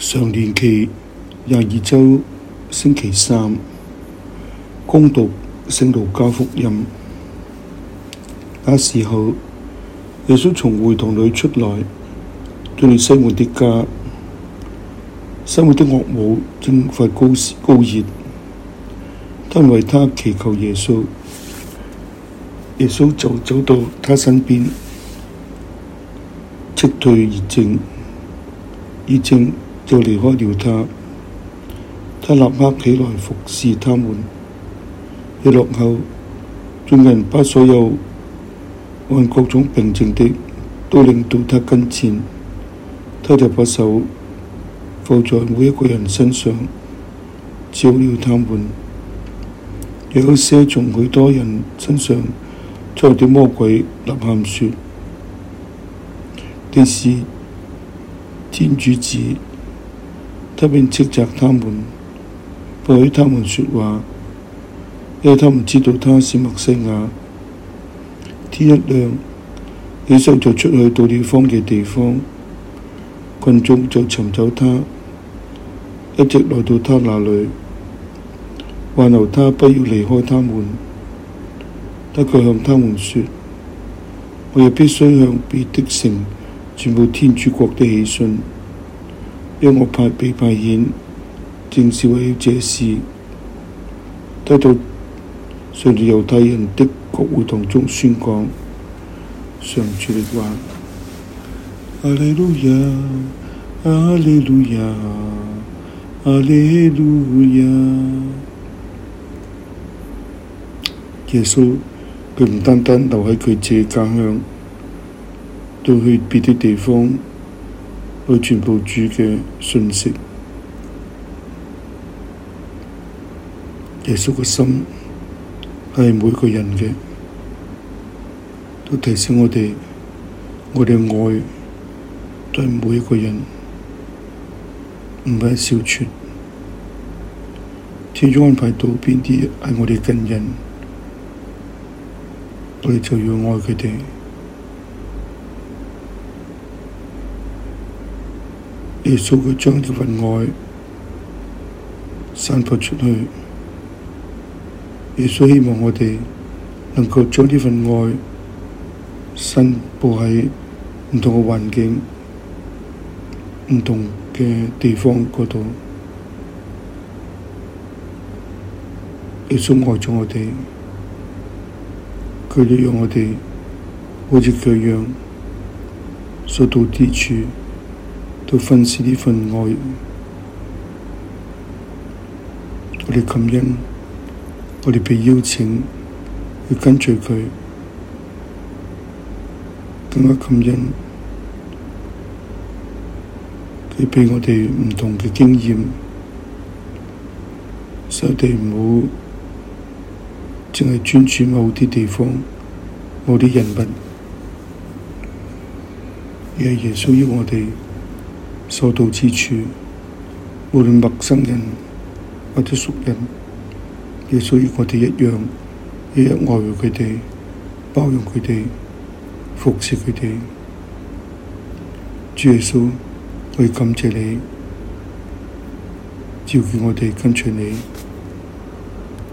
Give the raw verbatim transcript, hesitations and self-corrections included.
常年期廿二週星期三，恭讀聖路加福音。那時候，耶穌從會堂裏出來，進入西門的家。西門的岳母正發高高熱，他們為他祈求耶穌。耶穌就走到他身邊，斥退熱症，熱症就離開了他。他立刻起來服侍他們。日落後，眾人把所有患各種病症的都領到他跟前，他就把手放在每一個人身上，照料他們。有些從許多人身上出來的魔鬼吶喊說：你是天主子。他便斥責他們，不許他們說話，因為他們知道他是默西亞。天一亮，耶穌就出去到了荒野地方，群眾就尋找他，一直來到他那裏，挽留他不要離開他們。他卻向他們說：我也必須向別的城傳報天主國的喜訊，因我派被派遣，正是為了這事。他到上至猶太人的各會堂中宣講。上主的話。阿利路亞，阿利路亞，阿利路亞。耶穌佢唔單單留喺佢自己家鄉，都去別的地方去傳播主嘅訊息。耶穌嘅心係每個人嘅，都提醒我哋，我哋嘅愛對每一個人，唔係小撮。天主安排到邊啲係我哋近人，我哋就要愛佢哋。耶穌佢將呢份愛散發出去。耶穌希望我哋能夠將呢份愛散佈喺唔同嘅環境、唔同嘅地方嗰度。耶穌愛咗我哋，佢都讓我哋好似佢一樣，所到之處都分享呢份愛。我哋感恩，我哋被邀請去跟隨佢，更加感恩佢畀我哋唔同嘅經驗，使我哋唔好淨係專注某啲地方、某啲人物，而係耶穌要我哋所到之處，無論陌生人或者熟人，耶穌要我哋一樣，一樣愛護佢哋，包容佢哋，服侍佢哋。主耶穌，我哋感謝你，召叫我哋跟隨你。